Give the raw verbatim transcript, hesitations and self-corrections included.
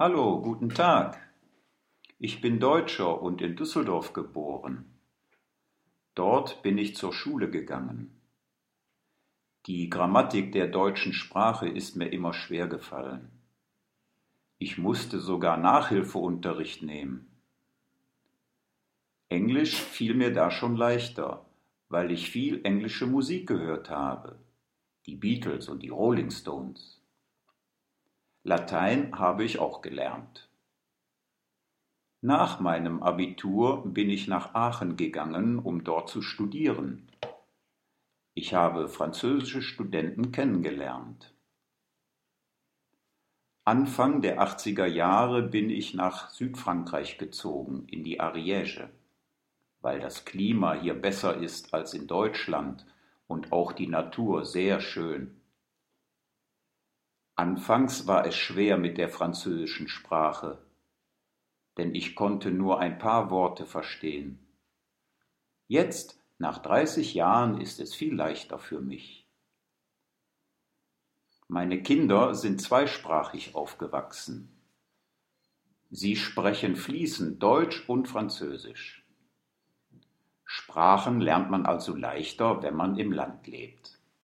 Hallo, guten Tag. Ich bin Deutscher und in Düsseldorf geboren. Dort bin ich zur Schule gegangen. Die Grammatik der deutschen Sprache ist mir immer schwer gefallen. Ich musste sogar Nachhilfeunterricht nehmen. Englisch fiel mir da schon leichter, weil ich viel englische Musik gehört habe, die Beatles und die Rolling Stones. Latein habe ich auch gelernt. Nach meinem Abitur bin ich nach Aachen gegangen, um dort zu studieren. Ich habe französische Studenten kennengelernt. Anfang der achtziger Jahre bin ich nach Südfrankreich gezogen, in die Ariège, weil das Klima hier besser ist als in Deutschland und auch die Natur sehr schön. Anfangs war es schwer mit der französischen Sprache, denn ich konnte nur ein paar Worte verstehen. Jetzt, nach dreißig Jahren, ist es viel leichter für mich. Meine Kinder sind zweisprachig aufgewachsen. Sie sprechen fließend Deutsch und Französisch. Sprachen lernt man also leichter, wenn man im Land lebt.